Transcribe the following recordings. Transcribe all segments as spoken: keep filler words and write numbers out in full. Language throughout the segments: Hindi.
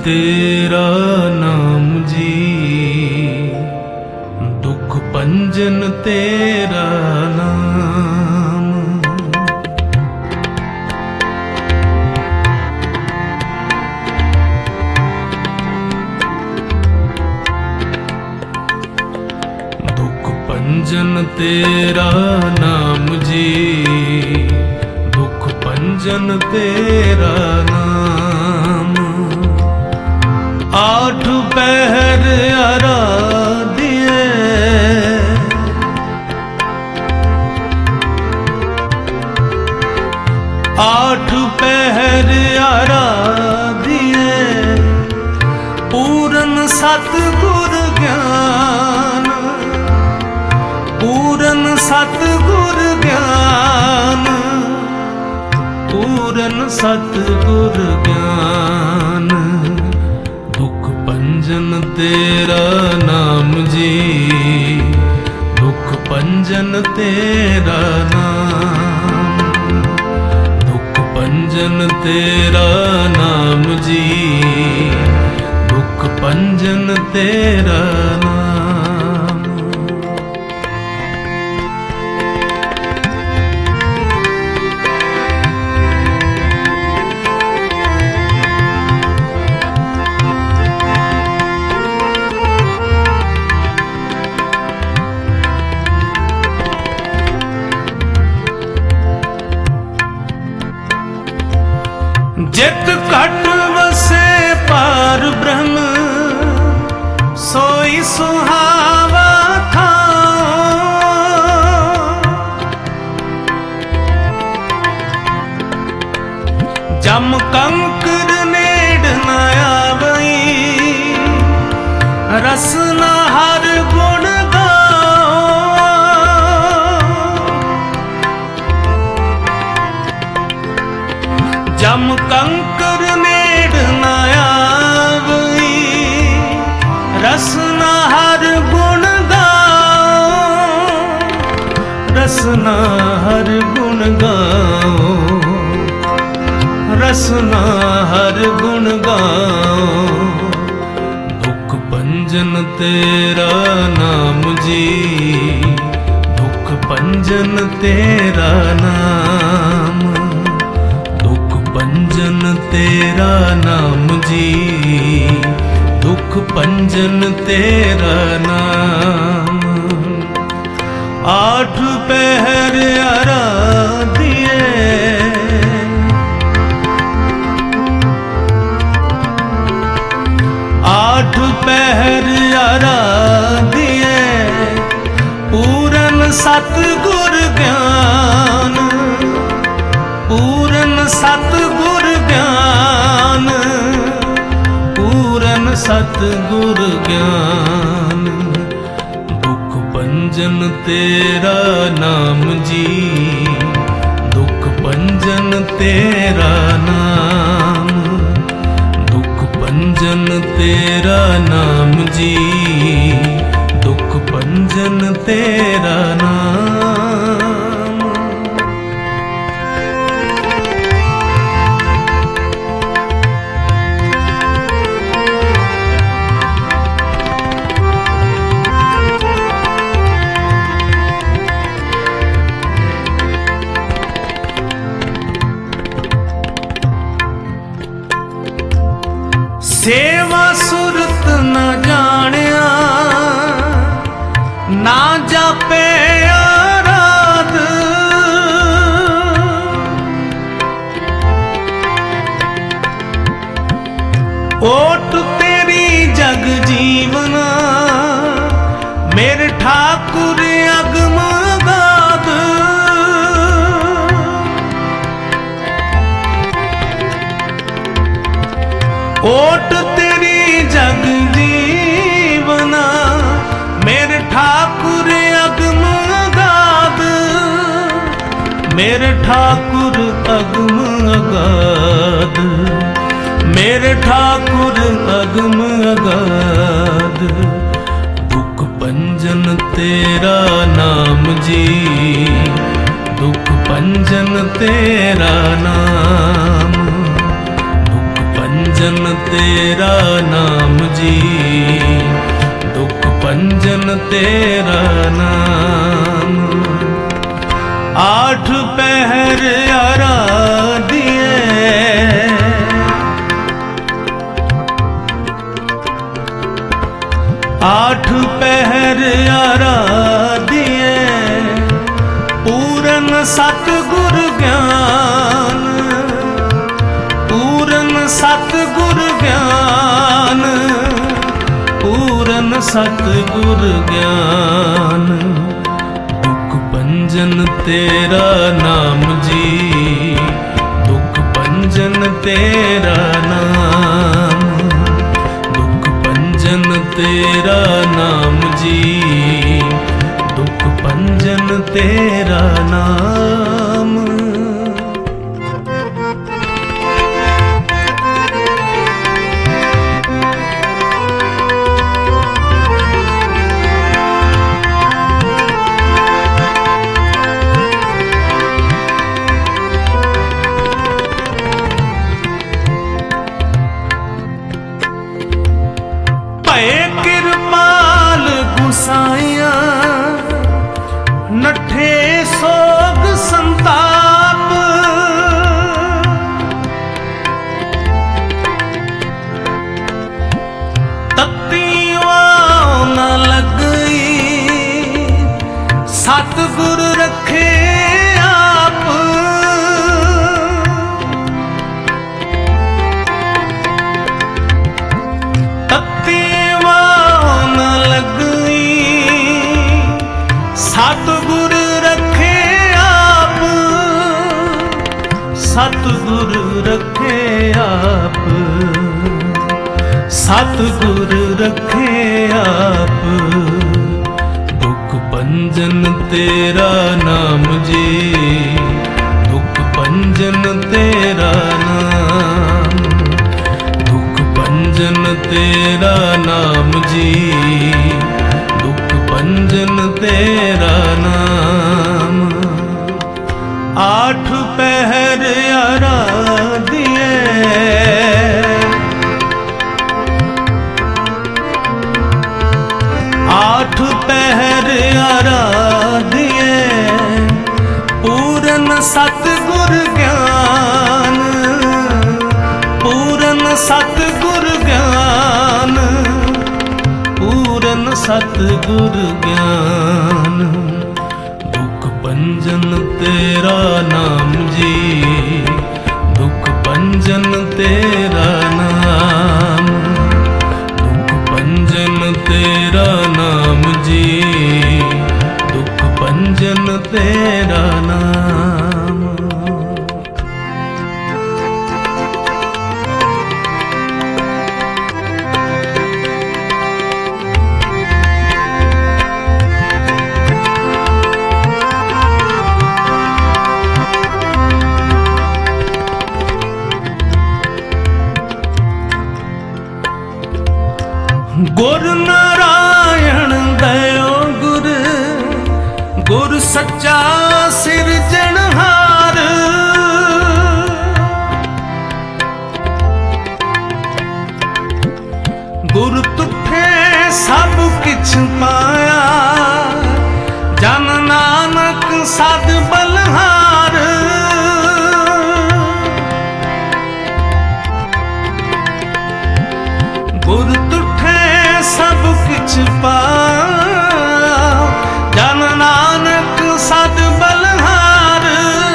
तेरा नाम जी, दुख पंजन तेरा नाम। दुख पंजन तेरा नाम जी, दुख पंजन तेरा नाम। आठ पहर आराधिए, आठ पहर आराधिए, पूरन सतगुर ज्ञान, पूरन सतगुर ज्ञान, पूरन सतगुर ज्ञान। दुख पंजन तेरा नाम जी, दुख पंजन तेरा नाम। दुख पंजन तेरा नाम जी, दुख पंजन तेरा नाम। जित घट वसे पार ब्रह्म, सोई सुहावा था। जम कंकर नेड़ न आवई, रसना हर गुण गाओ। जम कंकर नेड़ न आवई, रसना हर गुण गाओ। रसना हर गुण गाओ, रसना हर गुण गाओ। दुख पंजन तेरा नाम जी, दुख पंजन तेरा नाम। दुख पंजन तेरा नाम जी, दुख पंजन तेरा नाम। आठ पहर आराधिए, आठ पहर आराधिए, पूरन सतगुर ज्ञान, पूरन सतगुर ज्ञान, पूरन सतगुर ज्ञान। दुख पंजन तेरा नाम जी, दुख पंजन तेरा नाम। दुख पंजन तेरा नाम जी, दुख पंजन तेरा नाम। सेवा सुरत न जानिया, ना जापे आराध। ओट तेरी जग जीवना, मेरे ठाकुर अगम अगाध। ओट तेरी जग जीवना, मेरे ठाकुर अगम अगाध। मेरे ठाकुर अगम अगाध, मेरे ठाकुर अगम अगाध। दुख पंजन तेरा नाम जी, दुख पंजन तेरा नाम। दुख पंजन पंजन तेरा नाम जी, दुख पंजन तेरा नाम। आठ पहर आराधिए, आठ पहर आराधिए, पूरन सतगुर ज्ञान, पूरन सतगुर ज्ञान, पूरन सतगुर ज्ञान। दुख पंजन तेरा नाम जी, दुख पंजन तेरा नाम, दुख पंजन तेरा नाम जी, दुख पंजन तेरा नाम। कृपाल गुसाइया नठे सोग संताप, तत्तीवा न लगई सतगुर रखे आप। सतगुर रखे आप, सतगुर रखे आप, सतगुर रखे आप। दुख पंजन तेरा नाम जी, दुख पंजन तेरा नाम, दुख पंजन तेरा नाम जी, दुख पंजन तेरा नाम। आठ पहर आराधिए, आठ पहर आराधिए, पूरन सतगुर ज्ञान, पूरन सतगुर ज्ञान, पूरन सतगुर ज्ञान। दुख पंजन तेरा नाम जी, दुख पंजन तेरा नाम, दुख पंजन तेरा नाम जी, दुख पंजन तेरा नाम। गुर नारायण दयो गुर, गुर सच्चा सिरजनहार। गुर तुठे सब किछ पाया, जन नानक सद बलहार। गुर तुठे सब किछ पाया, जन नानक सद बलहार,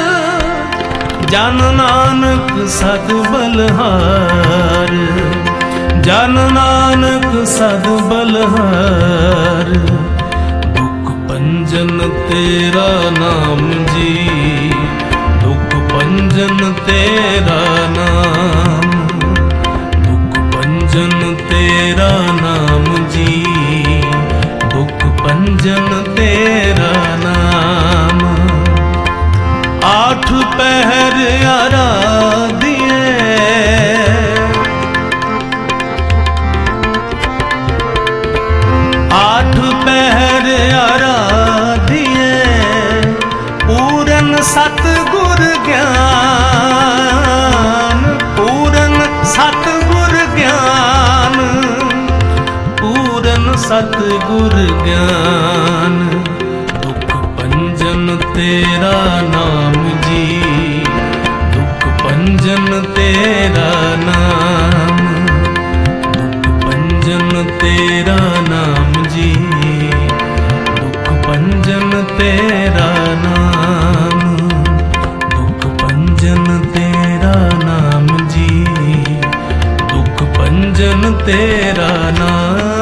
जन नानक सद बलहार, जन नानक सद बलहार। दुख पंजन तेरा नाम जी, दुख पंजन तेरा नाम, दुख पंजन तेरा नाम जी, दुख पंजन तेरा नाम। आठ पहर आराधिए, आठ पहर आराधिए, पूरन सतगुर ज्ञान, पूरन सतगुर पूरन सतगुर ज्ञान, दुख भंजन तेरा नाम जी, दुख भंजन तेरा नाम, दुख भंजन तेरा नाम जी, दुख भंजन तेरा नाम, दुख भंजन तेरा नाम जी, दुख भंजन तेरा नाम।